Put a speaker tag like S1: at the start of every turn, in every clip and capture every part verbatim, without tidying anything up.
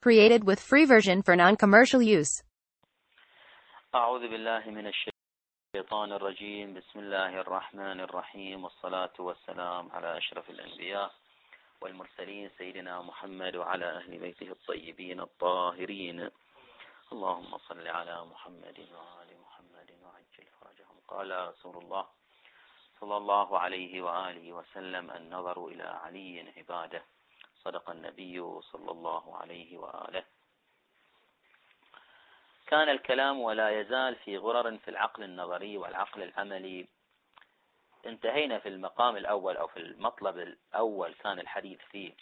S1: Created with free version for non-commercial use.
S2: أعوذ بالله من الشيطان الرجيم. بسم الله الرحمن الرحيم، والصلاة والسلام على أشرف الأنبياء والمرسلين سيدنا محمد وعلى أهل بيته الطيبين الطاهرين. اللهم صل على محمد وآل محمد وعجل فرجهم. قال رسول الله صلى الله عليه وآله وسلم: النظر إلى علي عبادة. صدق النبي صلى الله عليه وآله. كان الكلام ولا يزال في غرر في العقل النظري والعقل العملي. انتهينا في المقام الأول أو في المطلب الأول، كان الحديث فيه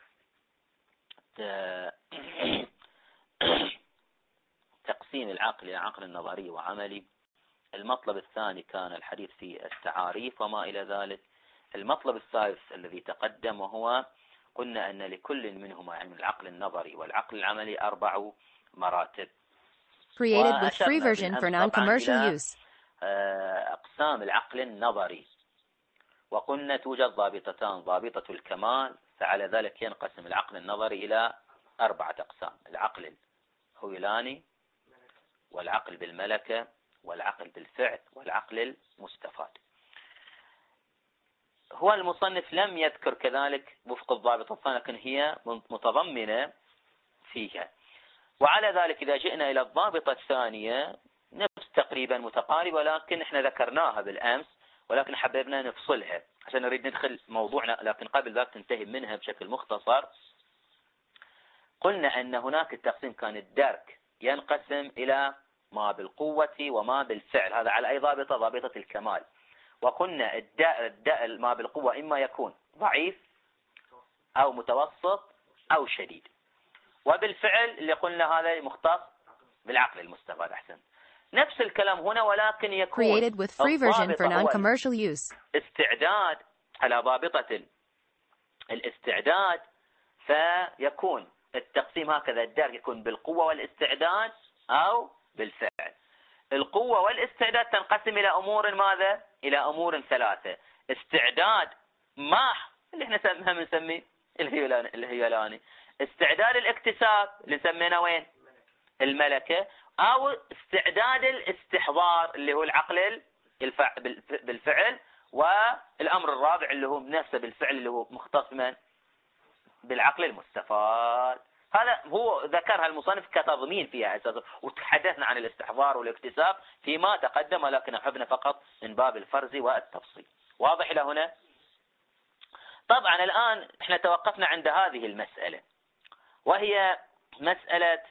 S2: تقسيم العقل إلى عقل نظري وعملي. المطلب الثاني كان الحديث في التعاريف وما إلى ذلك. المطلب الثالث الذي تقدم وهو قلنا أن لكل منهما، يعني العقل النظري والعقل العملي، أربع مراتب.
S1: Created with free version for non-commercial use.
S2: أقسام العقل النظري، وقلنا توجد ضابطتان: ضابطة الكمال، فعلى ذلك ينقسم العقل النظري إلى أربعة أقسام: العقل الهويلاني، والعقل بالملكة، والعقل بالفعل، والعقل المستفاد. هو المصنف لم يذكر كذلك وفق الضابط الثاني، لكن هي متضمنة فيها. وعلى ذلك إذا جئنا إلى الضابطة الثانية نفس تقريبا متقاربة، ولكن احنا ذكرناها بالأمس، ولكن حببنا نفصلها عشان نريد ندخل موضوعنا، لكن قبل ذلك تنتهي منها بشكل مختصر. قلنا أن هناك التقسيم كان الدرك ينقسم إلى ما بالقوة وما بالفعل، هذا على أي ضابطة؟ ضابطة الكمال. وقلنا الداء الداء ما بالقوة إما يكون ضعيف أو متوسط أو شديد، وبالفعل اللي قلنا هذا مختص بالعقل المستفاد. أحسن، نفس الكلام هنا، ولكن يكون
S1: Created with free version for non-commercial use.
S2: استعداد على ضابطة الاستعداد، فيكون التقسيم هكذا: الدرك يكون بالقوة والاستعداد أو بالفعل. القوة والاستعداد تنقسم إلى أمور ماذا؟ إلى أمور ثلاثة: استعداد ماح اللي احنا سمها بنسميه الهيولاني، استعداد الاكتساب اللي سمينا وين؟ الملكة، أو استعداد الاستحضار اللي هو العقل بالفعل، والأمر الرابع اللي هو نفسه بالفعل اللي هو مختص من؟ بالعقل المستفاد. هذا هو ذكرها المصنف كتضمين فيها أساسا، وتحدثنا عن الاستحضار والاكتساب فيما تقدم، لكن أحبنا فقط من باب الفرز والتفصيل. واضح إلى هنا؟ طبعا الآن احنا توقفنا عند هذه المسألة، وهي مسألة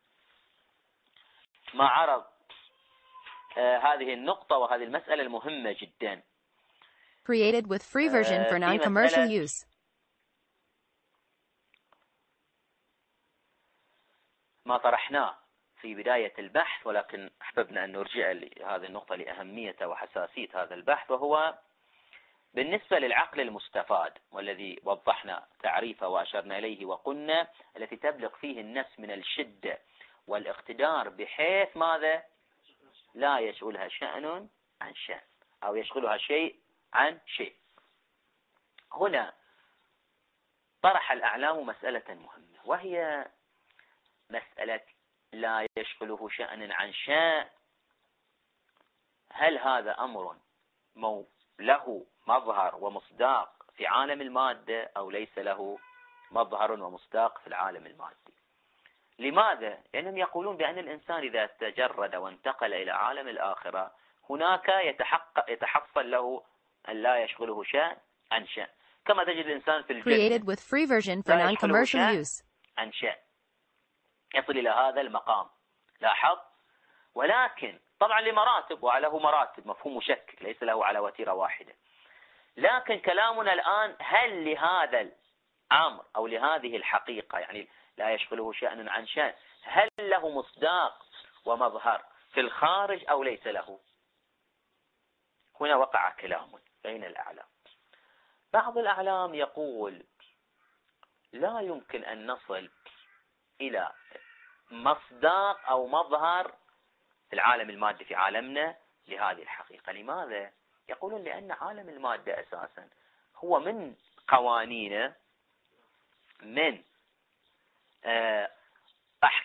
S2: ما عرض آه هذه النقطة وهذه المسألة المهمة جدا.
S1: Created with free version for non-commercial use.
S2: ما طرحناه في بداية البحث، ولكن أحببنا أن نرجع لهذه النقطة لأهمية وحساسية هذا البحث، وهو بالنسبة للعقل المستفاد، والذي وضحنا تعريفه وأشرنا إليه، وقلنا التي تبلغ فيه النفس من الشدة والاقتدار بحيث ماذا؟ لا يشغلها شأن عن شأن، أو يشغلها شيء عن شيء. هنا طرح الأعلام مسألة مهمة، وهي مسألة لا يشغله شأن عن شأن. هل هذا أمر مو له مظهر ومصداق في عالم المادة، أو ليس له مظهر ومصداق في العالم المادي؟ لماذا؟ لأنهم يقولون بأن الإنسان إذا تجرد وانتقل إلى عالم الآخرة هناك يتحقق يتحصل له أن لا يشغله شأن عن شأن، كما تجد الإنسان في الجنة
S1: Created with free version for non-commercial use.
S2: عن شأن، يصل إلى هذا المقام. لاحظ؟ ولكن طبعا لمراتب، وله مراتب، مفهوم مشكك، ليس له على وتيرة واحدة. لكن كلامنا الآن، هل لهذا الأمر أو لهذه الحقيقة، يعني لا يشغله شأن عن شأن، هل له مصداق ومظهر في الخارج أو ليس له؟ هنا وقع كلام بين الأعلام. بعض الأعلام يقول لا يمكن أن نصل إلى مصداق أو مظهر في العالم المادي في عالمنا لهذه الحقيقة. لماذا؟ يقولون لأن عالم المادة أساسا هو من قوانينه، من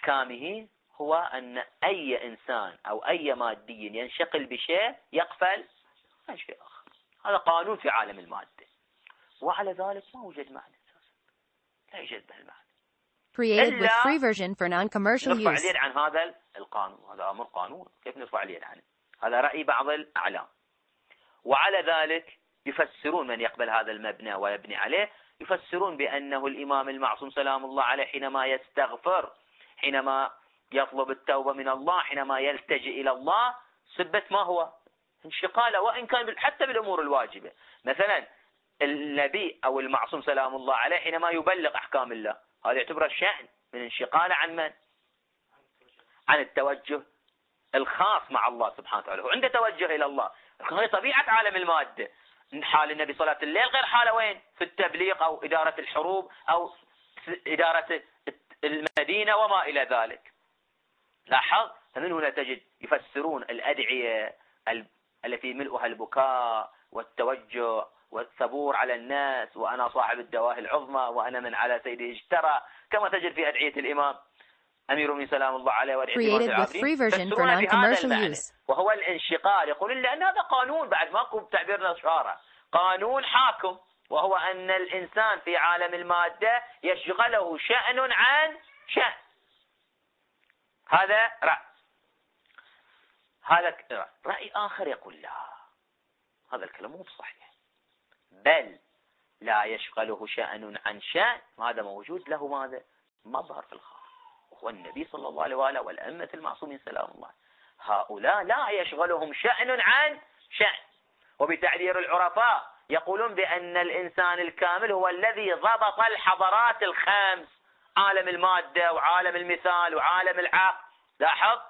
S2: أحكامه هو أن أي إنسان أو أي مادي ينشغل بشيء يقفل عن شيء آخر. هذا قانون في عالم المادة، وعلى ذلك ما وجد معنى أساسا، لا يوجد به المعنى.
S1: Created with free version for non-commercial
S2: نرفع
S1: use.
S2: اليد عن هذا القانون، هذا أمر قانون، كيف نرفع اليد عنه؟ هذا رأي بعض الأعلام. وعلى ذلك يفسرون من يقبل هذا المبنى ويبني عليه، يفسرون بأنه الإمام المعصوم سلام الله عليه حينما يستغفر، حينما يطلب التوبة من الله، حينما يلتجئ إلى الله، سبة ما هو انشقاله، وإن كان حتى بالأمور الواجبة. مثلا النبي أو المعصوم سلام الله عليه حينما يبلغ أحكام الله، هذا يعتبر شأن من انشقاله عن من؟ عن التوجه الخاص مع الله سبحانه وتعالى، وعنده توجه إلى الله. هي طبيعة عالم المادة. حال النبي صلاة الليل غير حاله وين؟ في التبليغ أو إدارة الحروب أو إدارة المدينة وما إلى ذلك. لاحظ، فمن هنا تجد يفسرون الأدعية التي ملؤها البكاء والتوجه والثبور على الناس، وأنا صاحب الدواهي العظمى، وأنا من على سيدي اشترى، كما تجد في أدعية الإمام أمير المؤمنين سلام الله عليه وأدعية الإمام العابدين، يفسرون بهذا المعنى وهو الانشقال. يقولون لأن هذا قانون، بعد ماكو تعبيرنا شارع، قانون حاكم، وهو أن الإنسان في عالم المادة يشغله شأن عن شأن. هذا رأي. هذا رأي آخر يقول لا، هذا الكلام مو صحيح، بل لا يشغله شأن عن شأن، هذا موجود له ماذا؟ مظهر في الخارج، وهو النبي صلى الله عليه وآله والأئمة المعصومين سلام الله. هؤلاء لا يشغلهم شأن عن شأن. وبتعبير العرفاء يقولون بأن الإنسان الكامل هو الذي ضبط الحضارات الخمس، عالم المادة وعالم المثال وعالم العقل، لاحظ،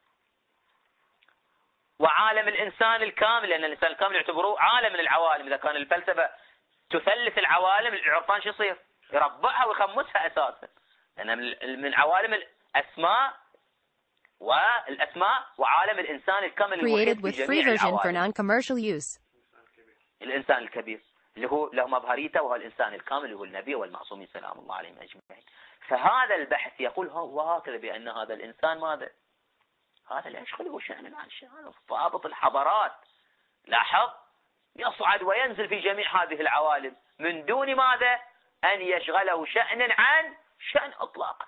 S2: وعالم الإنسان الكامل، لأن الإنسان الكامل يعتبروه عالم من العوالم. إذا كان الفلسفة تثلث العوالم، العرفان شو يصير؟ يربعها ويخمسها أساسا، لأن من عوالم الأسماء والأسماء وعالم الإنسان الكامل المحيط بجميع العوالم. الإنسان الكبير اللي هو له مظهريته، وهو الإنسان الكامل اللي هو النبي والمعصومين سلام الله عليهم أجمعين. فهذا البحث يقول وهكذا بأن هذا الإنسان ماذا؟ هذا لا يشغله شأن عن شأن، هذا ضابط الحضارات. لاحظ، يصعد وينزل في جميع هذه العوالم من دون ماذا؟ أن يشغله شأن عن شأن إطلاقا.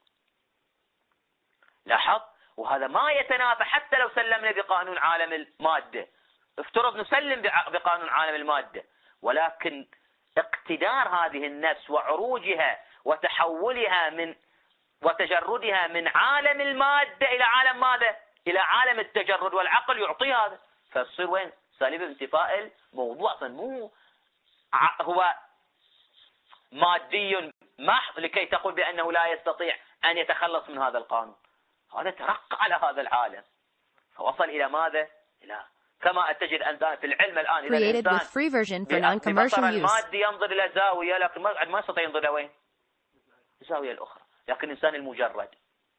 S2: لاحظ، وهذا ما يتنافى حتى لو سلمنا بقانون عالم المادة. افترض نسلم بقانون عالم المادة، ولكن اقتدار هذه النفس وعروجها وتحولها من وتجردها من عالم المادة إلى عالم ماذا؟ إلى عالم التجرد والعقل يعطي هذا، فتصير وين؟ سالب انتفاء الموضوع، مو هو مادي محض لكي تقول بأنه لا يستطيع أن يتخلص من هذا القانون. هذا ترقى على هذا العالم، فوصل إلى ماذا؟ إلى كما تجد أنت في العلم الآن، إذا الإنسان ببصر المادي ينظر إلى زاوية، لكن ما يستطيع ينظر إلى وين؟ الزاوية الأخرى. لكن الإنسان المجرد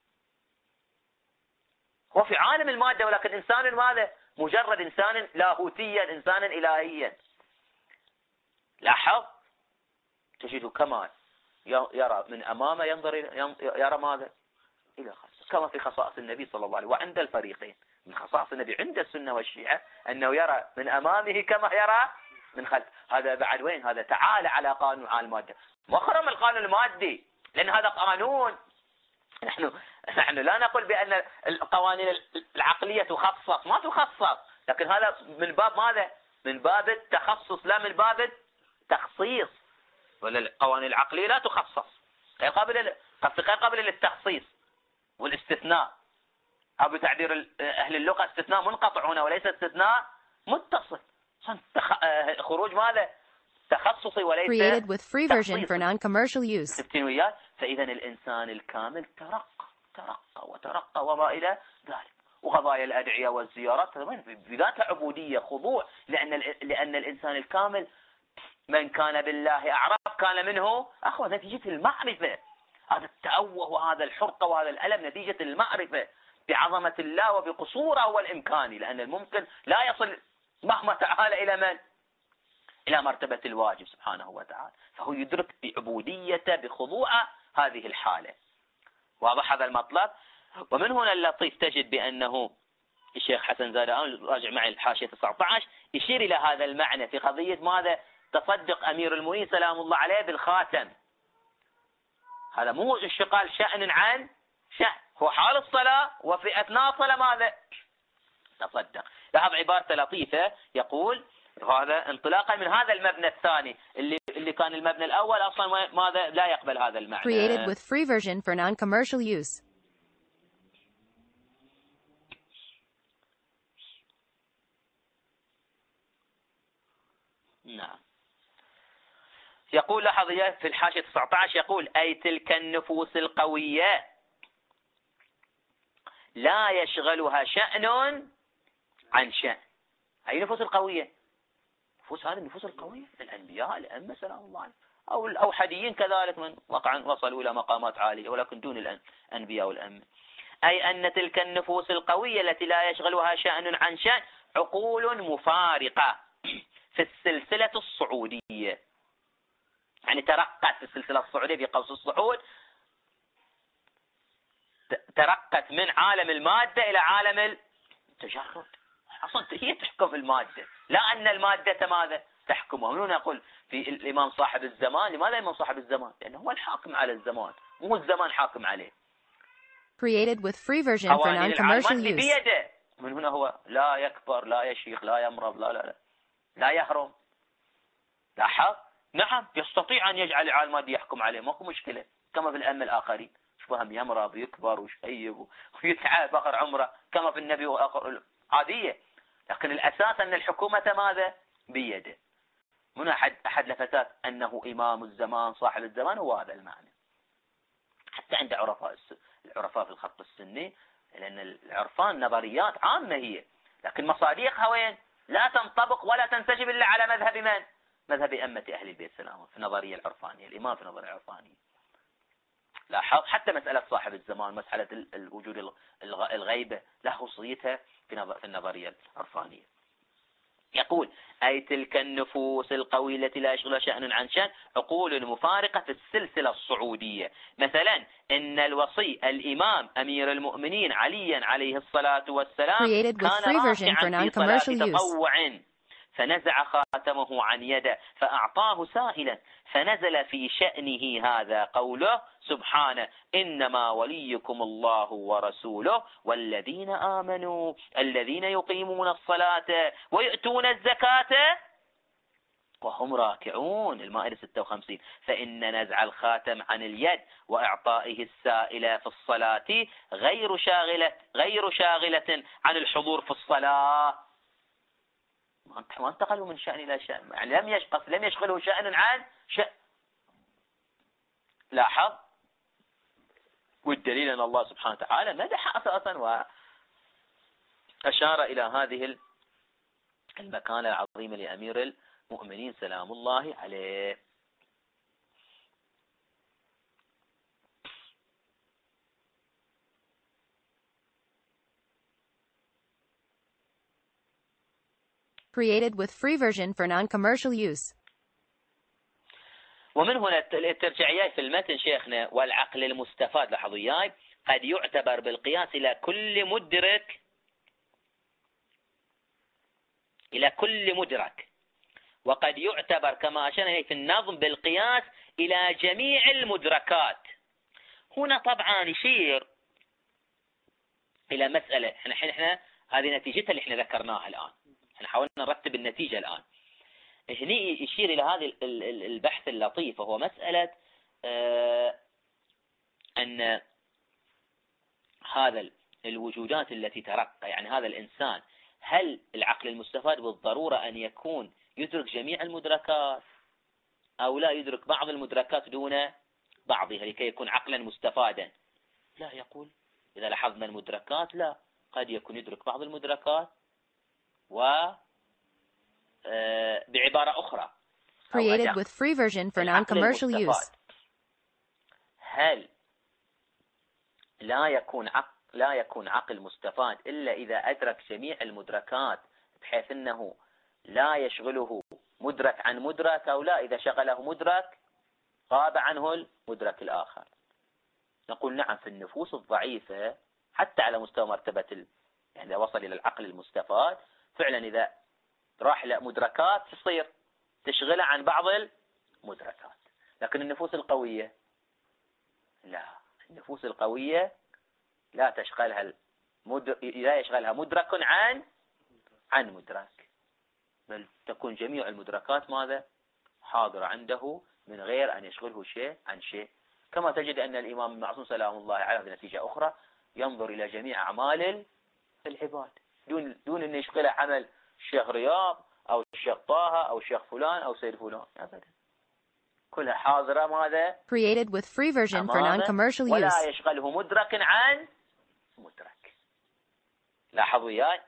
S2: هو في عالم المادة، ولكن إنسان ماذا؟ مجرد، إنسان لاهوتيا، إنسانا إلهيا. لاحظ، تجده كما يرى من أمامه، ينظر يرى ماذا؟ إلى خاص، كما في خصائص النبي صلى الله عليه وسلم. وعند الفريقين من خصائص النبي عند السنة والشيعة أنه يرى من أمامه كما يرى من خلفه. هذا بعد وين؟ هذا تعالى على قانون عالم المادة، مخرم القانون المادي، لأن هذا قانون. نحن نحن لا نقول بأن القوانين العقلية تخصص، ما تخصص، لكن هذا من باب ماذا؟ من باب التخصص، لا من باب التخصيص. ولا القوانين العقلية لا تخصص، غير قابلة غير قابلة للتخصيص والاستثناء، أو بتعبير أهل اللغة استثناء منقطع هنا وليس استثناء متصل. خروج ماذا؟ تخصصي وليس
S1: created with free version for non-commercial use.
S2: فإذا الإنسان الكامل ترقى ترقى وترقى وما إلى ذلك. وقضايا الأدعية والزيارات بذات عبودية، خضوع، لأن لأن الإنسان الكامل من كان بالله أعرف كان منه أخوة، نتيجة المعرفة. هذا التأوه وهذا الحرقة وهذا الألم نتيجة المعرفة بعظمة الله وبقصوره والإمكان، لأن الممكن لا يصل مهما تعالى إلى من؟ إلى مرتبة الواجب سبحانه وتعالى، فهو يدرك بعبوديته بخضوع هذه الحالة. واضح هذا المطلب. ومن هنا اللطيف تجد بأنه الشيخ حسن زادان راجع معي الحاشية تسعة عشر يشير إلى هذا المعنى في قضية ماذا؟ تصدق أمير المؤمنين سلام الله عليه بالخاتم. هذا مو انشغال شأن عن شأن، هو حال الصلاة وفي أثناء الصلاة ماذا؟ تصدق. لاحظ عبارة لطيفة، يقول هذا انطلاقا من هذا المبنى الثاني اللي اللي كان المبنى الأول أصلا ماذا لا يقبل هذا المعنى.
S1: Created with free version for non-commercial use.
S2: نعم. يقول لاحظ في الحاشية تسعة عشر يقول أي تلك النفوس القوية لا يشغلها شأن عن شأن. أي النفوس القوية؟ نفوس هذه النفوس القوية الأنبياء الأئمة سلام الله عليهم، أو الأوحديين كذلك من وقعا وصلوا إلى مقامات عالية ولكن دون الأنبياء والأئمة. أي أن تلك النفوس القوية التي لا يشغلها شأن عن شأن عقول مفارقة في السلسلة الصعودية، يعني ترقت في السلسلة الصعودية في قوس الصعود، ترقت من عالم المادة إلى عالم التجرد. أصلا هي تحكم المادة، لا أن المادة ماذا تحكمها. من هنا نقول في الإمام صاحب الزمان. لماذا الإمام صاحب الزمان؟ لأنه هو الحاكم على الزمان، مو الزمان حاكم عليه.
S1: Created with free version for non-commercial use.
S2: بيده. من هنا هو لا يكبر، لا يشيخ، لا يمرض، لا لا لا لا يهرم. لاحظ؟ نعم يستطيع أن يجعل العالم المادي يحكم عليه، ماكو مشكلة، كما في الأئمة الآخرين فهم يمرض ويكبر ويشيب ويتعب آخر عمره كما في النبي وآخر عادية. لكن الأساس أن الحكومة ماذا؟ بيده. من أحد أحد لفتات أنه إمام الزمان صاحب الزمان هو هذا المعنى. حتى عند عرفاء العرفاء في الخط السني، لأن العرفان نظريات عامة هي، لكن مصادقها وين؟ لا تنطبق ولا تنسجم إلا على مذهب من؟ مذهب أئمة أهل البيت سلام في النظرية العرفانية، الإمام في النظرية العرفانية. لاحظ حتى مسألة صاحب الزمان، مسألة الوجود الغيبة له خصوصيتها في النظرية العرفانية. يقول أي تلك النفوس القوية التي لا يشغلها شأن عن شأن عقول مفارقة في السلسلة الصعودية. مثلا إن الوصي الإمام أمير المؤمنين عليا عليه الصلاة والسلام كان راكعا في صلاة تطوع فنزع خاتمه عن يده فأعطاه سائلا فنزل في شأنه هذا قوله سبحانه إنما وليكم الله ورسوله والذين آمنوا الذين يقيمون الصلاة ويؤتون الزكاة وهم راكعون. المائدة ستة وخمسين. فإن نزع الخاتم عن اليد وإعطائه السائل في الصلاة غير شاغلة غير شاغلة عن الحضور في الصلاة. ما انتقلوا من شأن إلى شأن، يعني لم يشغل لم يشغله شأن عن شأن. لاحظ، والدليل أن الله سبحانه وتعالى مدح أساسا وأشار إلى هذه المكانة العظيمة لأمير المؤمنين سلام الله عليه.
S1: Created with free version for non-commercial use.
S2: ومن هنا الترجعيات في المتن شيخنا والعقل المستفاد لاحظوا وياي قد يعتبر بالقياس إلى كل مدرك إلى كل مدرك وقد يعتبر كما أشرنا إليه في النظم بالقياس إلى جميع المدركات. هنا طبعا يشير إلى مسألة احنا احنا هذه نتيجتها اللي احنا ذكرناها الآن، احنا حاولنا نرتب النتيجة الآن. هني يشير إلى هذه البحث اللطيف وهو مسألة اه أن هذا الوجودات التي ترقى، يعني هذا الإنسان، هل العقل المستفاد بالضرورة أن يكون يدرك جميع المدركات أو لا يدرك بعض المدركات دون بعضها لكي يكون عقلا مستفادا؟ لا، يقول إذا لاحظنا المدركات لا، قد يكون يدرك بعض المدركات و بعبارة أخرى
S1: Created with free version for non-commercial use.
S2: هل لا يكون عقل لا يكون عقل مستفاد إلا إذا أدرك جميع المدركات بحيث أنه لا يشغله مدرك عن مدرك، أو لا إذا شغله مدرك غاب عنه المدرك الآخر؟ نقول نعم في النفوس الضعيفة حتى على مستوى مرتبة ال... يعني إذا وصل إلى العقل المستفاد فعلا إذا راح لمدركات تصير تشغله عن بعض المدركات. لكن النفوس القوية لا، النفوس القوية لا تشغلها المد... لا يشغلها مدرك عن عن مدرك، بل تكون جميع المدركات ماذا؟ حاضرة عنده من غير أن يشغله شيء عن شيء. كما تجد أن الإمام المعصوم سلام الله عليه في نتيجة أخرى ينظر إلى جميع أعمال العباد دون دون أن يشغله عمل الشيخ رياض أو الشيخ طه أو الشيخ فلان أو سيد فلان أبدا، كلها حاضرة ماذا؟
S1: Created with free version for non-commercial use.
S2: ولا يشغله مدرك عن مدرك. لاحظوا وياي.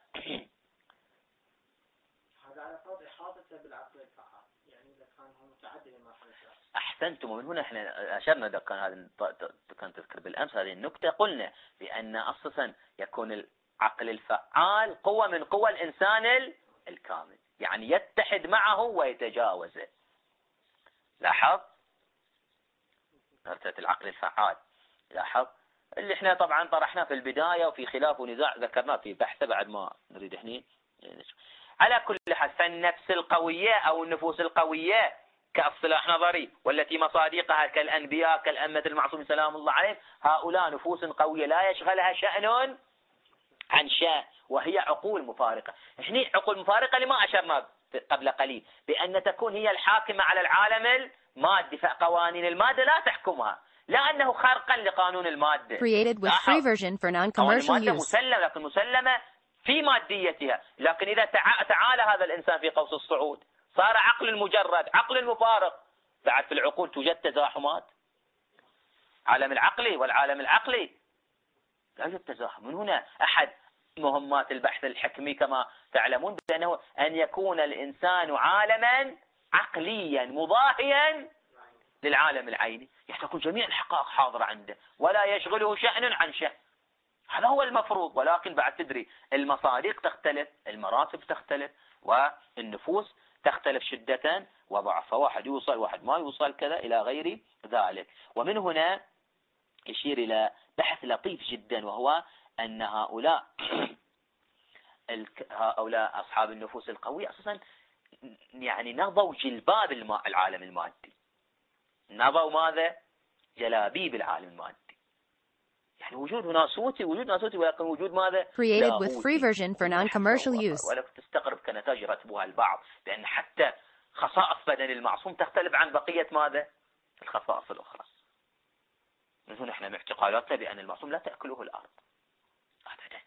S3: هذا على فرض إحاطته بالعقل الفعال، يعني إذا كان هو متعدد المرحلة.
S2: أحسنتم. ومن هنا احنا أشرنا إذا كان هذا كان تذكر بالأمس هذه النكتة، قلنا بأن أساسا يكون العقل الفعال قوة من قوى الإنسان الكامل، يعني يتحد معه ويتجاوزه. لاحظ مرتبة العقل الفعال. لاحظ اللي احنا طبعا طرحناه في البداية وفي خلاف ونزاع ذكرناه في بحثه بعد ما نريد احنا. على كل حال فالنفس القوية أو النفوس القوية كاصطلاح نظري والتي مصادقها كالأنبياء كالأمة المعصوم سلام الله عليهم، هؤلاء نفوس قوية لا يشغلها شأن عن شأن، وهي عقول مفارقة. احنا عقول مفارقة لما أشرنا قبل قليل بأن تكون هي الحاكمة على العالم المادي، فقوانين المادة لا تحكمها، لا أنه خرقا لقانون المادة.
S1: Created with free version for non-commercial use.
S2: مسلمة، لكن مسلمة في ماديتها. لكن إذا تعالى هذا الإنسان في قوس الصعود صار عقل مجرد، عقل مفارق. بعد في العقول توجد تزاحمات، عالم العقلي والعالم العقلي لا يوجد تزاحم. من هنا أحد مهمات البحث الحكمي كما تعلمون بأنه أن يكون الإنسان عالما عقليا مضاهيا للعالم العيني، يعني تكون جميع الحقائق حاضرة عنده ولا يشغله شأن عن شأن. هذا هو المفروض. ولكن بعد تدري المصادق تختلف، المراتب تختلف، والنفوس تختلف شدة وضعف، واحد يوصل واحد ما يوصل كذا إلى غير ذلك. ومن هنا يشير إلى بحث لطيف جدا، وهو أن هؤلاء هؤلاء أصحاب النفوس القوية أساسا يعني نضوا جلباب العالم المادي، نضوا ماذا؟ جلابيب العالم المادي. يعني وجود ناسوتي وجود ناسوتي ولكن وجود ماذا؟
S1: Created with free version for non-commercial use.
S2: ولكن تستغرب كنتائج يرتبوها البعض بأن حتى خصائص بدن المعصوم تختلف عن بقية ماذا؟ الخصائص الأخرى. من هنا احنا باعتقاداتنا بأن المعصوم لا تأكله الأرض أبدا.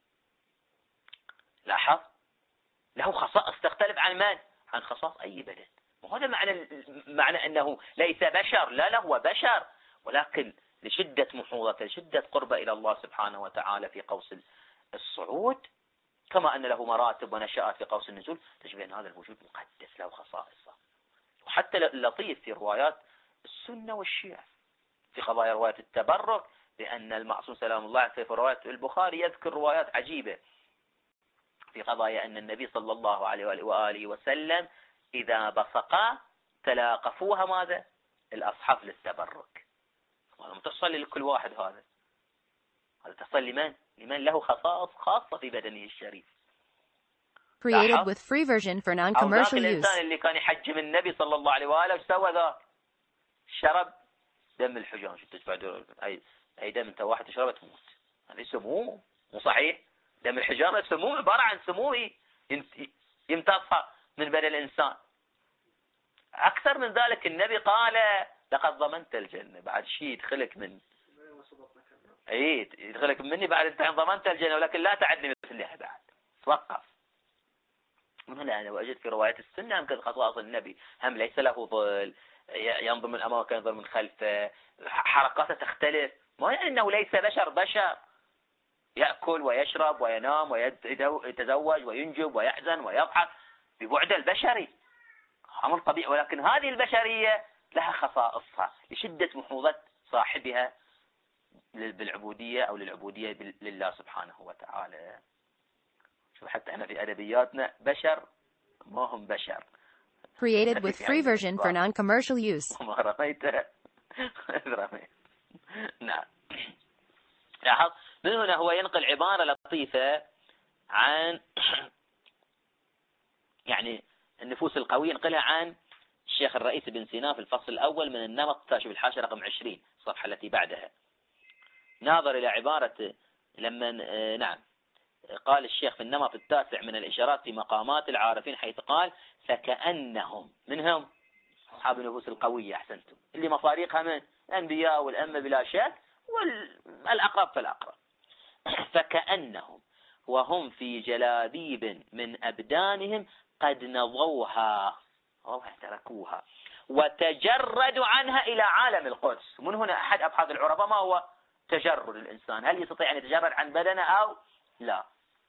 S2: لاحظ له خصائص تختلف عن من؟ عن خصائص أي بدن. وهذا معنى معنى أنه ليس بشر، لا لا هو بشر، ولكن لشدة محوظته لشدة قربه إلى الله سبحانه وتعالى في قوس الصعود، كما أن له مراتب ونشأت في قوس النزول، تجد أن هذا الوجود مقدس له خصائصه. وحتى اللطيف في روايات السنة والشيعة في قضايا رواية التبرك بأن المعصوم سلام الله عليه في رواية البخاري يذكر روايات عجيبة في قضايا أن النبي صلى الله عليه وآله وسلم إذا بصق تلاقفوها ماذا؟ الأصحاب للتبرك. هذا تصل لكل واحد، هذا هذا تصل لمن؟ لمن له خصائص خاصة في بدنه الشريف.
S1: Created with free version for non-commercial use.
S2: الإنسان اللي كان يحجم النبي صلى الله عليه وآله وش سوى ذا؟ شرب دم الحجام. شو تدفع أي أي دم أنت واحد تشربه تموت، هذه سموم مو صحيح؟ دم الحجام السموم عبارة عن سموم يمتصها من بدن الإنسان. أكثر من ذلك النبي قال لقد ضمنت الجنة، بعد شيء يدخلك من اي يدخلك مني بعد انت ضمنت الجنة، ولكن لا تعدني مثلها بعد، توقف. من هنا أنا وجدت في رواية السنة هم كذا خصائص النبي، هم ليس له ظل، ينظر من أمامه ينظر من خلفه، حركاته تختلف، ما يعني أنه ليس بشر بشر يأكل ويشرب وينام ويتزوج وينجب ويحزن ويضحك ببعد البشري أمر طبيعي، ولكن هذه البشرية لها خصائصها لشدة محوظة صاحبها بالعبودية أو للعبودية لله سبحانه وتعالى. شوف حتى احنا في أدبياتنا بشر ما هم بشر.
S1: Created with free version for non-commercial use.
S2: ما رميت رميت. نعم. لاحظ من هنا هو ينقل عبارة لطيفة عن يعني النفوس القوية، ينقلها عن الشيخ الرئيس بن سينا في الفصل الأول من النمط، شوف الحاشية رقم عشرين الصفحة التي بعدها. ناظر إلى عبارة لما نعم قال الشيخ في النمط التاسع من الإشارات في مقامات العارفين، حيث قال فكأنهم منهم أصحاب النفوس القوية، أحسنتم، اللي مفاريقها من الأنبياء والأمة بلا شك، والأقرب فالأقرب. فكأنهم وهم في جلابيب من أبدانهم قد نضوها أو تركوها وتجردوا عنها إلى عالم القدس. من هنا أحد أبحاث العرباء ما هو تجرد الإنسان، هل يستطيع أن يتجرد عن بدنه أو لا؟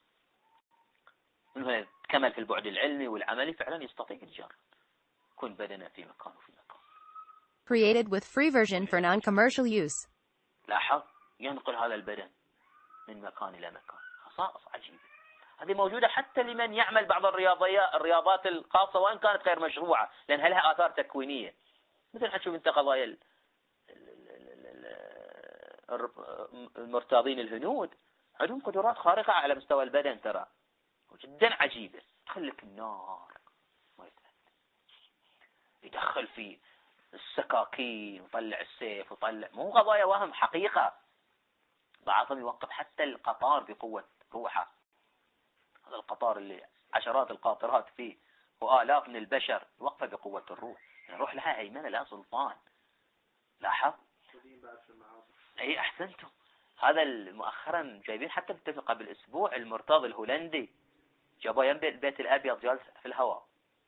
S2: من هنا كمل في البعد العلمي والعملي، فعلا يستطيع يتجرد، كن بدنه في مكان وفي مكان.
S1: Created with free version for non-commercial use.
S2: لاحظ ينقل هذا البدن من مكان إلى مكان، خصائص عجيبة. هذه موجودة حتى لمن يعمل بعض الرياضيات الرياضات الخاصة وإن كانت غير مشروعة، لأن لها آثار تكوينية. مثل حتشوف انت قضايا المرتاضين الهنود عندهم قدرات خارقة على مستوى البدن، ترى جدا عجيبة. تخلك النار ما يتأثر، يدخل في السكاكين وطلع السيف وطلع، مو قضايا وهم، حقيقة. بعضهم يوقف حتى القطار بقوة روحه، هذا القطار اللي عشرات القاطرات فيه وآلاف من البشر يوقف بقوة الروح، الروح لها هيمنة لا سلطان. لاحظ اي احسنتم. هذا مؤخرا جايبين حتى بتفق قبل اسبوع المرتاض الهولندي جابوه يم البيت الابيض جالس في الهواء،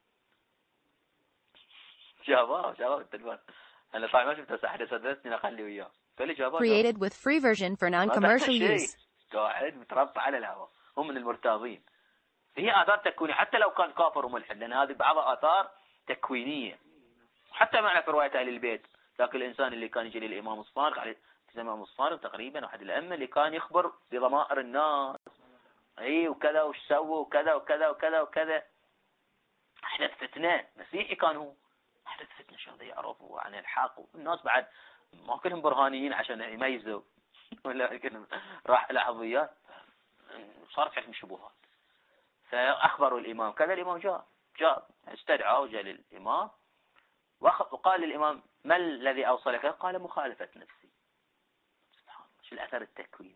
S2: جابوه جابوه بالتلفون. انا طبعا ما شفته احد صدقني اخلي وياه، فلي جابوه.
S1: Created with free version for non-commercial use.
S2: قاعد متربع على الهواء، هم من المرتاضين. هي آثار تكوينية حتى لو كان كافر وملحد، لأن هذه بعضها آثار تكوينية. حتى معنا في رواية أهل البيت ذاك الإنسان اللي كان يجي للإمام الصادق عليه الإمام الصادق تقريبا أحد الأئمة اللي كان يخبر بضمائر الناس، أي وكذا وش سووا وكذا وكذا وكذا وكذا. أحدث فتنة، مسيحي كان هو، أحدث فتنة شو هذا يعرفوا عن الحق، والناس بعد ما كلهم برهانيين عشان يميزوا ولا كلهم راح لحظيات، صارت عندهم شبهات. فأخبروا الإمام كذا، الإمام جاء جاء استدعى وجاء للإمام وقال للإمام ما الذي أوصلك؟ قال مخالفة نفسي. سبحان الله، شو الأثر التكويني.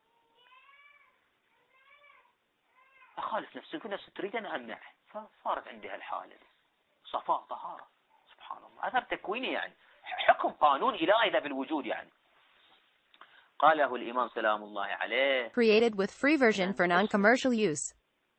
S2: أخالف نفسي، كل نفسي تريد أن أمنعه، فصارت عندي هالحالة صفاء طهارة. سبحان الله، أثر تكويني يعني، حكم قانون إلهي ذا بالوجود يعني. قاله الإمام سلام الله عليه.
S1: Created with free version for non-commercial use.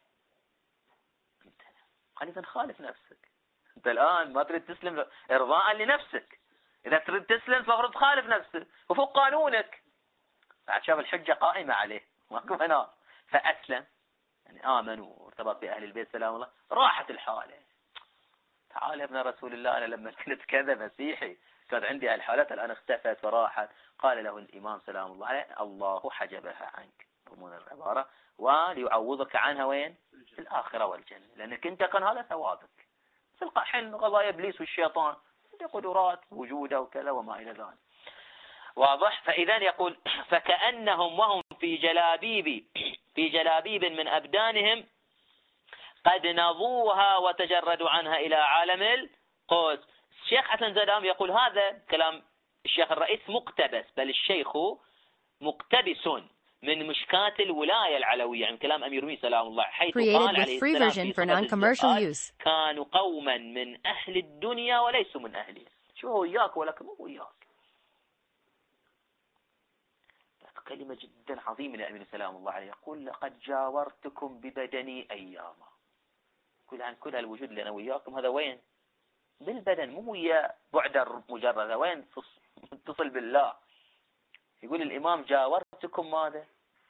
S2: قال إذا خالف نفسك، أنت الآن ما تريد تسلم إرضاء لنفسك، إذا تريد تسلم فأخرج تخالف نفسك وفوق قانونك. بعد شاف الحجة قائمة عليه ماكو مناص، فأسلم يعني آمنوا وارتبط بأهل البيت سلام الله، راحت الحالة. تعال يا ابن رسول الله، أنا لما كنت كذا مسيحي كانت عندي الحالات، الآن اختفت وراحت. قال له الإمام سلام الله عليه الله حجبها عنك، ضمن العبارة، وليعوضك عنها وين؟ في الآخرة والجنة، لأنك أنت كان هذا ثوابك. تلقى حين قضايا إبليس والشيطان قدرات وجوده وكذا وما إلى ذلك. واضح؟ فإذا يقول فكأنهم وهم في جلابيب في جلابيب من أبدانهم قد نضوها وتجردوا عنها إلى عالم القدس. الشيخ حسن زدام يقول هذا كلام الشيخ الرئيس مقتبس، بل الشيخ مقتبس من مشكاة الولاية العلوية، يعني كلام أمير مؤمنين سلام الله، حيث قال عليه السلام في صفة كانوا قوما من أهل الدنيا وليسوا من أهلها. شو هو وياك ولكن مو وياك. كلمة جدا عظيمة لأمير سلام الله عليه، يقول لقد جاورتكم ببدني أياما. كل عن كل الوجود اللي أنا وياكم هذا وين؟ بالبدن، مو ويا بعد مجرد، وين؟ اتصل بالله. يقول الإمام جاورتكم ماذا؟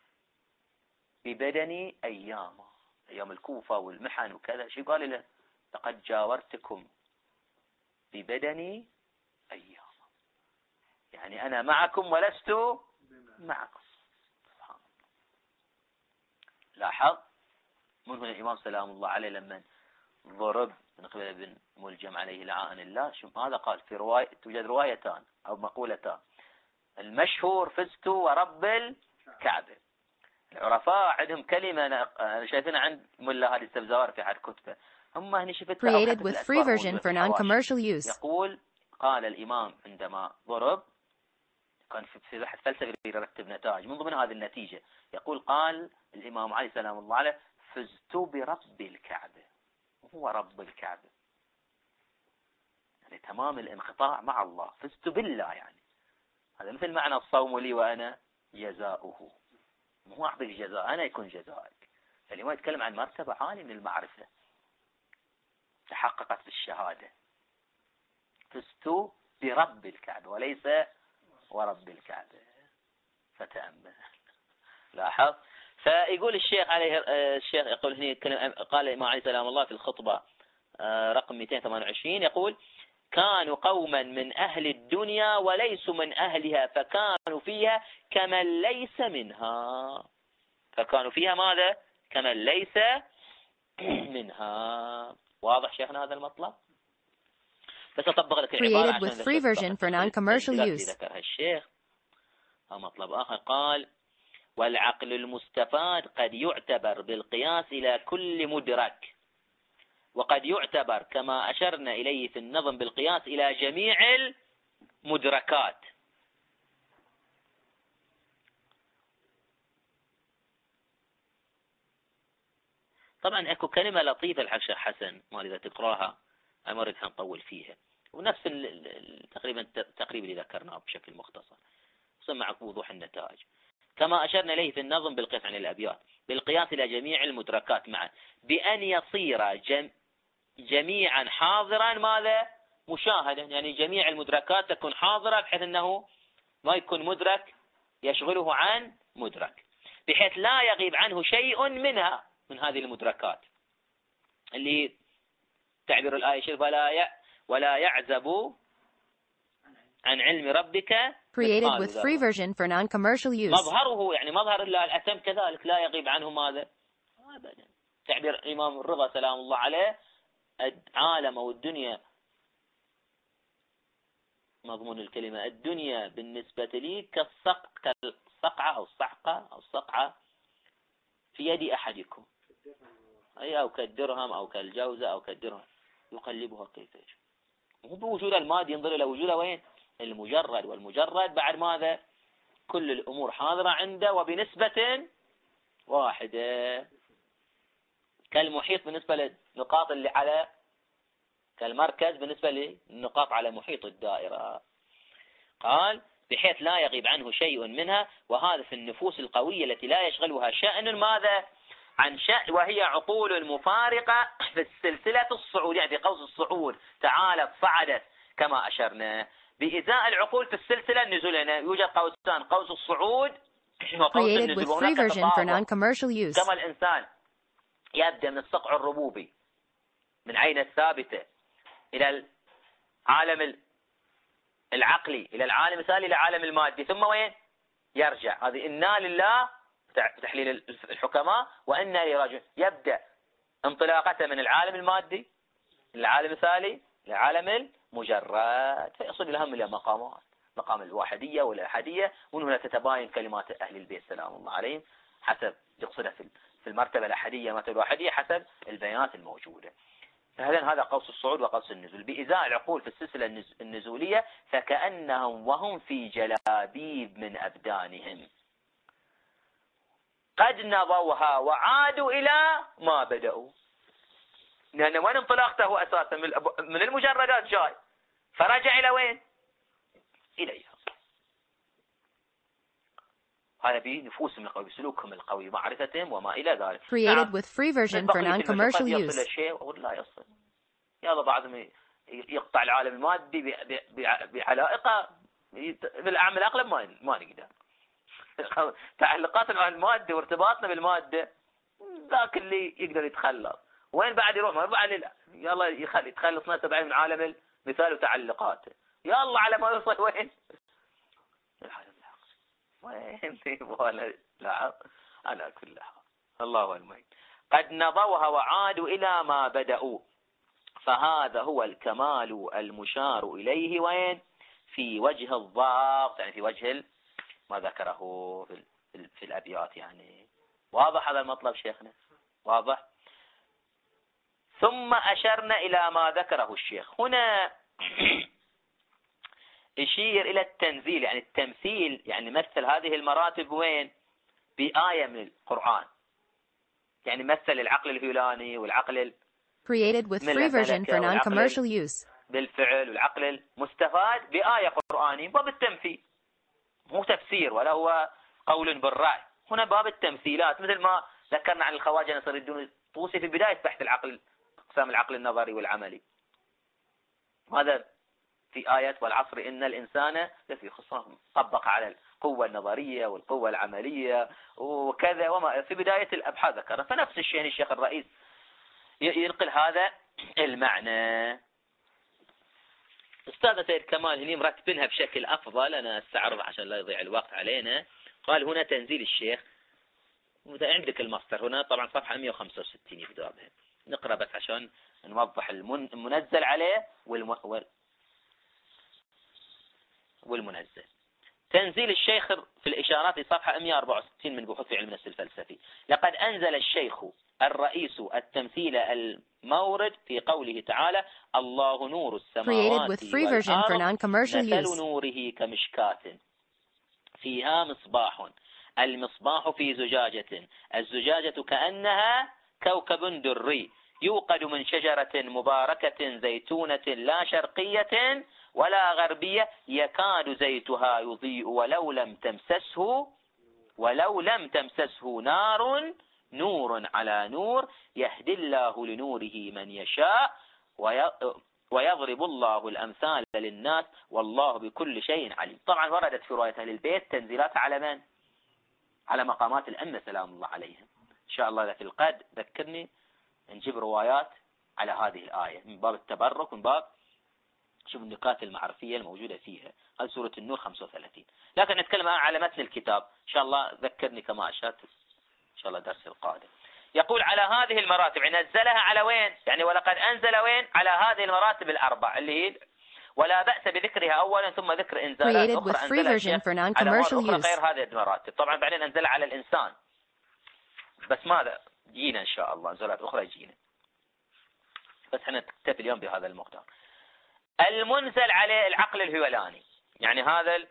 S2: ببدني أياما، أيام الكوفة والمحن وكذا. شو قال له؟ لقد جاورتكم ببدني أياما، يعني أنا معكم ولست معكم. سبحان الله. لاحظ من هنا الإمام سلام الله عليه لما ضرب من قبل ابن ملجم عليه لعان الله، شو ماذا قال في رواية؟ توجد روايتان أو مقولتان. المشهور فزت ورب الكعبة. العرفاء عندهم كلمة أنا شايفينها عند ملا هادي السبزوار في أحد كتبه، هم هني شفتها
S1: Created with free version for non-commercial use.
S2: يقول قال الإمام عندما ضرب، كان في بحث فلسفي يرتب نتائج، من ضمن هذه النتيجة يقول قال الإمام علي سلام الله عليه فزت برب الكعبة، هو رب الكعبة، يعني تمام الانقطاع مع الله، فزت بالله، يعني هذا مثل معنى الصوم لي وأنا جزاؤه، مو أعطيك جزاء أنا يكون جزائك. فالإمام يتكلم عن مرتبة عالية من المعرفة تحققت بالشهادة، فزت برب الكعبة وليس ورب الكعبة. فتأمل لاحظ. فيقول الشيخ عليه الشيخ يقول هنا قال الإمام عليه سلام الله في الخطبة رقم مئتين وثمانية وعشرين يقول كانوا قوما من أهل الدنيا وليسوا من أهلها فكانوا فيها كمن ليس منها، فكانوا فيها ماذا؟ كمن ليس منها. واضح شيخنا هذا المطلب؟ بس أطبق لك العبارة
S1: Created with free version for non-commercial use.
S2: ذكرها الشيخ. مطلب آخر قال والعقل المستفاد قد يعتبر بالقياس إلى كل مدرك، وقد يعتبر كما أشرنا إليه في النظم بالقياس إلى جميع المدركات. طبعا اكو كلمة لطيفة الحق حسن ما إذا تقراها أنا ما أريد نطول فيها، ونفس تقريبا تقريبا اللي ذكرناه بشكل مختصر مع وضوح النتائج. كما أشرنا إليه في النظم بالقياس عن الأبيات بالقياس إلى جميع المدركات معا بأن يصير جم جميعا حاضرا ماذا؟ مشاهدا، يعني جميع المدركات تكون حاضرة بحيث أنه ما يكون مدرك يشغله عن مدرك، بحيث لا يغيب عنه شيء منها من هذه المدركات اللي تعبير الآية شرف ولا ي... ولا يعزب عن علم ربك.
S1: Created with free version for non-commercial use.
S2: مظهره يعني مظهر الله الأتم كذلك لا يغيب عنه ماذا؟ أبدا. تعبير الإمام الرضا سلام الله عليه العالم أو الدنيا، مضمون الكلمة الدنيا بالنسبة لي كالصق كالصقعة أو الصعقة أو الصقعة في يد أحدكم، أي أو كالدرهم أو كالجوزة أو كالدرهم يقلبها كيف يشاء. مو بوجود المادي ينظر إلى وجوده وين؟ المجرد، والمجرد بعد ماذا؟ كل الأمور حاضرة عنده وبنسبة واحدة، كالمحيط بالنسبة للنقاط اللي على كالمركز بالنسبة للنقاط على محيط الدائرة. قال بحيث لا يغيب عنه شيء منها، وهذا في النفوس القوية التي لا يشغلها شأن ماذا؟ عن شأن، وهي عقول مفارقة في السلسلة الصعود، يعني في قوس الصعود تعالت صعدت كما أشرنا، بإزاء العقول في السلسلة النزولية يوجد قوسان، قوس الصعود وقوس النزول، وهناك تفاضل. كما الإنسان يبدأ من الصقع الربوبي من عين الثابتة إلى العالم العقلي إلى العالم الثاني إلى العالم المادي، ثم وين يرجع؟ هذه إنا لله تحليل الحكماء وإنا إليه راجعون. يبدأ انطلاقته من العالم المادي العالم الثاني العالم المجرد، فيصل الهم إلى مقامات، مقام الواحدية والأحدية، ومن هنا تتباين كلمات أهل البيت سلام الله عليهم حسب يقصدها في المرتبة الأحدية مرتبة الواحدية حسب البيانات الموجودة. فهذا هذا قوس الصعود وقوس النزول بإزاء العقول في السلسلة النزولية، فكأنهم وهم في جلابيب من أبدانهم قد نضوها وعادوا إلى ما بدأوا، لأن وين انطلاقته أساسا من المجردات جاي، فرجع إلى وين؟ إليها. هذا بنفوسهم القوي، بسلوكهم القوي، معرفتهم وما إلى ذلك.
S1: Created with free version for non-commercial use.
S2: يصل الشيء أو لا يصل. يلا بعضهم يقطع العالم المادي بعلائقه بالأعمال الأغلب ما ما نقدر. تعلقاتنا بالمادة وارتباطنا بالمادة ذاك اللي يقدر يتخلص. وين بعد يروح؟ ما بعد يلا يخلي يتخلص نفسه بعد من عالم المثال وتعلقاته. يلا على ما يوصل وين؟ العالم العقل. وين ولا لا على كل حال. الله المعين. قد نضوها وعادوا إلى ما بدأوا، فهذا هو الكمال المشار إليه وين؟ في وجه الضابط، يعني في وجه ما ذكره في, في الأبيات. يعني واضح هذا المطلب شيخنا؟ واضح. ثم أشرنا إلى ما ذكره الشيخ هنا. يشير إلى التنزيل، يعني التمثيل، يعني مثل هذه المراتب وين؟ بآية من القرآن. يعني مثل العقل الهيولاني والعقل
S1: created with free version for non-commercial use
S2: بالفعل والعقل المستفاد بآية قرآنية، باب التمثيل، مو تفسير ولا هو قول بالرأي. هنا باب التمثيلات، مثل ما ذكرنا عن الخواجة نصر الدين الطوسي في بداية بحث العقل، اقسام العقل النظري والعملي. هذا في آية والعصر إن الإنسان لفي خسران، طبق على القوة النظرية والقوة العملية وكذا وما في بداية الأبحاث ذكرنا. فنفس الشيء الشيخ الرئيس ينقل هذا المعنى. أستاذ سيد كمال هني مرتبينها بشكل أفضل، أنا استعرض عشان لا يضيع الوقت علينا. قال هنا تنزيل الشيخ، عندك المصدر هنا طبعا صفحة مئة وخمسة وستين يبدأ بها، نقرأ بس عشان نوضح المنزل عليه والم... والمنزل. تنزيل الشيخ في الإشارات صفحة مئة وأربعة وستين من بحوث علم النفس الفلسفي. لقد أنزل الشيخ الرئيس التمثيل المورد في قوله تعالى: الله نور السماوات والأرض مثل نوره كمشكاة فيها مصباح، المصباح في زجاجة، الزجاجة كأنها كوكب دري يوقد من شجرة مباركة زيتونة لا شرقية ولا غربية يكاد زيتها يضيء ولو لم تمسسه ولو لم تمسسه نار نور على نور يهدي الله لنوره من يشاء ويضرب الله الأمثال للناس والله بكل شيء عليم. طبعا وردت في رواية أهل البيت تنزيلات على من؟ على مقامات الأمة سلام الله عليهم. إن شاء الله إذا في القد ذكرني نجيب روايات على هذه الآية من باب التبرك، من باب شوف النقاط المعرفية الموجودة فيها. هذه سورة النور خمسة وثلاثين. لكن نتكلم على متن الكتاب إن شاء الله، ذكرني كما أشرت إن شاء الله درس القادم. يقول على هذه المراتب، يعني نزلها على وين؟ يعني ولقد أنزل وين؟ على هذه المراتب الأربع اللي هي ولا بأس بذكرها أولا ثم ذكر إنزالات أخرى أنزلها على مواد أخرى غير هذه المراتب. طبعا بعدين أنزل على الإنسان، بس ماذا جينا إن شاء الله إنزالات أخرى جينا، بس احنا نكتفي اليوم بهذا المقدار. المنزل عليه العقل الهيولاني، يعني هذا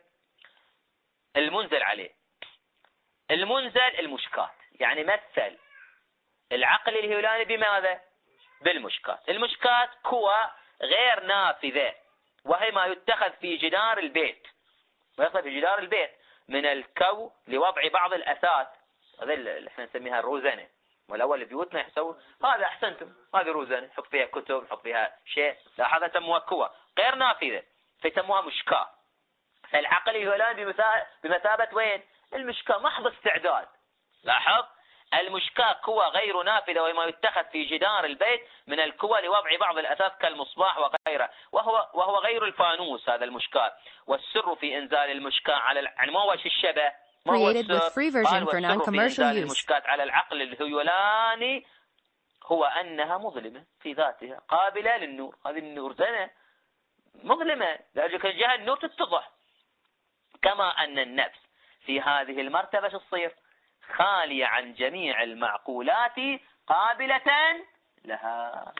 S2: المنزل عليه. المنزل المشكات، يعني مثل العقل الهيولاني بماذا؟ بالمشكات. المشكات قوى غير نافذة، وهي ما يتخذ في جدار البيت، ما يتخذ في جدار البيت من الكو لوضع بعض الأثاث. هذا اللي احنا نسميها الروزنة، والأول اللي بيوتنا يحسوا هذا أحسنتم، هذه روزنة نحط فيها كتب نحط فيها شيء، لا هذا سموها قوى غير نافذة فيسموها مشكاة. فالعقل الهيولاني بمثابة وين؟ المشكاة، محض استعداد. لاحظ المشكاة قوى غير نافذة وما يتخذ في جدار البيت من القوى لوضع بعض الأثاث كالمصباح وغيره، وهو وهو غير الفانوس هذا المشكاة. والسر في إنزال المشكاة على يعني ما هو الشبه، ما هو السر؟ قال والسر في إنزال المشكاة على العقل الهيولاني هو أنها مظلمة في ذاتها قابلة للنور. هذه النور زنة مظلمة، لذلك جهة النور تتضح. كما أن النفس في هذه المرتبة تصير خالية عن جميع المعقولات قابلة لها.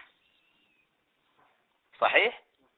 S2: صحيح؟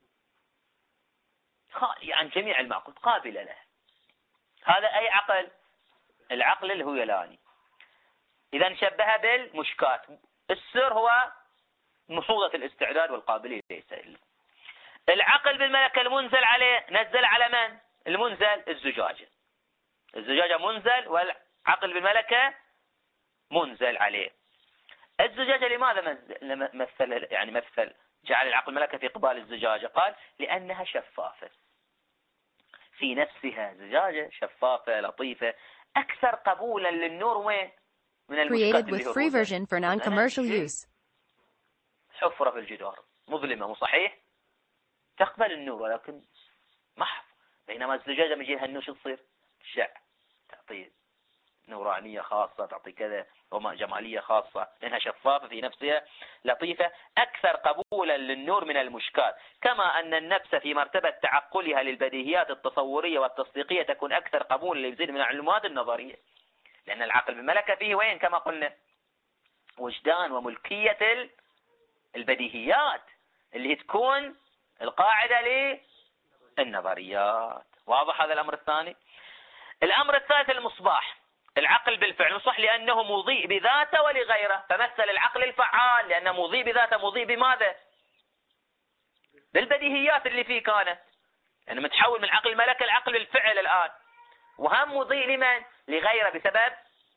S2: خالية عن جميع المعقولات قابلة لها. هذا أي عقل؟ العقل الهيولاني. إذا نشبهها بالمشكات، السر هو محوظة الاستعداد والقابلية ليس إلا. العقل بالملكة المنزل عليه، نزل على من؟ المنزل الزجاجة. الزجاجة منزل والعقل بالملكة منزل عليه. الزجاجة لماذا مثل يعني مثل جعل العقل الملكة في قبال الزجاجة؟ قال لأنها شفافة في نفسها، زجاجة شفافة لطيفة أكثر قبولا للنور وين؟ من المشكات اللي هو حفرة في الجدار مظلمة، مو صحيح؟ تقبل النور ولكن محف. بينما الزجاجة من جهة النور شو تصير؟ شع، تعطيه نورانية خاصة تعطي كذا، وجمالية خاصة لأنها شفافة في نفسها لطيفة، أكثر قبولا للنور من المشكات. كما أن النفس في مرتبة تعقلها للبديهيات التصورية والتصديقية تكون أكثر قبولا للمزيد من المعلومات النظرية، لأن العقل بالملكة فيه وين كما قلنا وجدان وملكية البديهيات اللي تكون القاعدة للنظريات. واضح هذا الأمر الثاني؟ الأمر الثالث المصباح، العقل بالفعل مصباح لأنه مضيء بذاته ولغيره، فمثل العقل الفعال لأنه مضيء بذاته، مضيء بماذا؟ بالبديهيات اللي فيه كانت، يعني متحول من عقل الملكة العقل الفعل الآن، وهم مضيء لمن؟ لغيره بسبب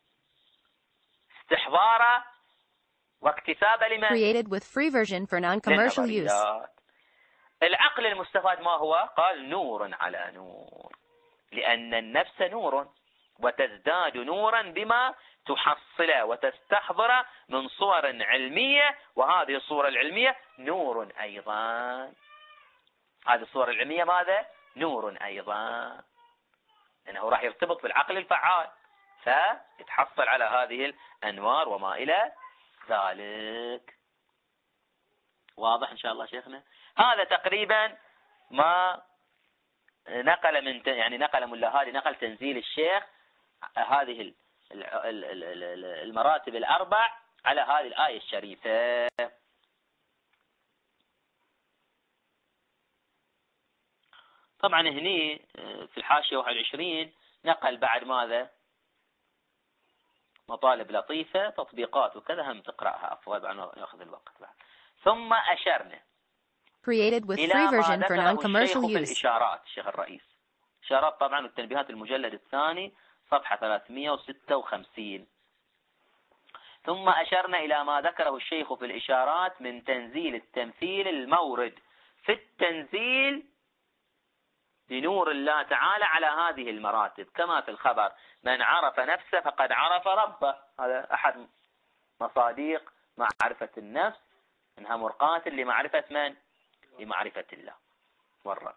S2: استحضاره واكتسابه لمن؟
S1: Created with free version for non-commercial use.
S2: العقل المستفاد ما هو؟ قال نور على نور، لأن النفس نور وتزداد نورا بما تحصله وتستحضره من صور علمية، وهذه الصورة العلمية نور أيضا. هذه الصورة العلمية ماذا؟ نور أيضا، لأنه راح يرتبط بالعقل الفعال فيتحصل على هذه الأنوار وما إلى ذلك. واضح إن شاء الله شيخنا؟ هذا تقريبا ما نقل من يعني نقل ملا هادي نقل تنزيل الشيخ هذه المراتب الأربع على هذه الآية الشريفة. طبعا هني في الحاشية واحد وعشرين نقل بعد ماذا؟ مطالب لطيفة، تطبيقات وكذا، هم تقرأها أفضل بعد ما يأخذ الوقت بعد. ثم أشرنا
S1: Created with free version for non-commercial use.
S2: الإشارات الشيخ الرئيس، إشارات طبعا والتنبيهات المجلد الثاني صفحة ثلاثمئة وستة وخمسين. ثم أشرنا إلى ما ذكره الشيخ في الإشارات من تنزيل التمثيل المورد في التنزيل بنور الله تعالى على هذه المراتب، كما في الخبر من عرف نفسه فقد عرف ربه. هذا أحد مصاديق معرفة النفس، إنها مرقاة لمعرفة من؟ لمعرفة الله والرب.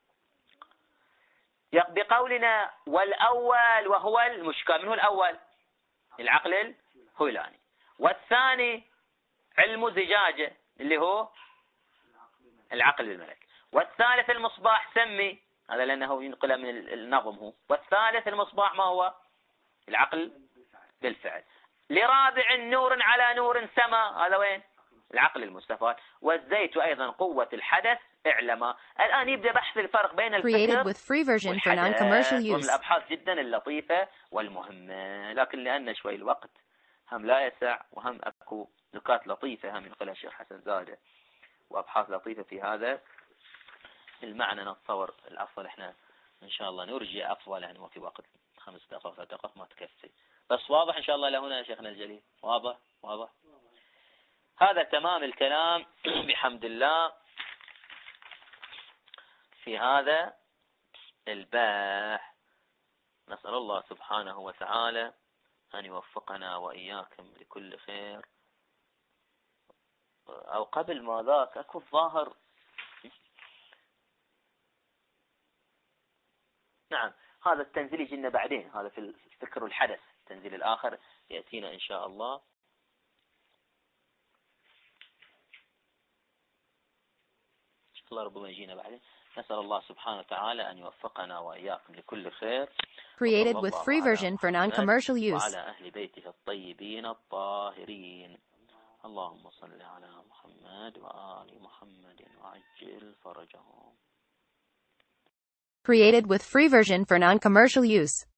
S2: بقولنا والأول وهو المشكى، من هو الأول؟ العقل الهولاني، والثاني علم زجاجة اللي هو العقل الملكي، والثالث المصباح سمي، هذا لأنه ينقل من النظم هو، والثالث المصباح ما هو؟ العقل بالفعل. لرابع نور على نور سما، هذا وين؟ العقل المستفاد. والزيت أيضا قوة الحدث اعلما. الآن يبدأ بحث الفرق بين الفكر والحدث، ومن الأبحاث جدا اللطيفة والمهمة، لكن لأن شوي الوقت هم لا يسع، وهم أكو نكات لطيفة هم ينقلها الشيخ حسن زادة وأبحاث لطيفة في هذا المعنى، نتصور الأفضل إحنا إن شاء الله نرجع أفضل، يعني وفي وقت خمس دقائق ثلاث دقائق ما تكفي، بس واضح إن شاء الله لهنا يا شيخنا الجليل. واضح واضح هذا تمام الكلام بحمد الله في هذا الباح. نسأل الله سبحانه وتعالى أن يوفقنا وإياكم لكل خير. أو قبل ما ذاك أكو الظاهر، نعم هذا التنزيل يجينا بعدين، هذا في الفكر والحدث، التنزيل الآخر يأتينا إن شاء الله. الله ربما يجينا بعدين. نسأل الله سبحانه وتعالى أن يوفقنا وإياكم لكل خير.
S1: Created with free version for non-commercial use.
S2: وعلى أهل بيته الطيبين الطاهرين. اللهم صل على محمد وآل محمد وعجل فرجهم.
S1: Created with free version for non-commercial use.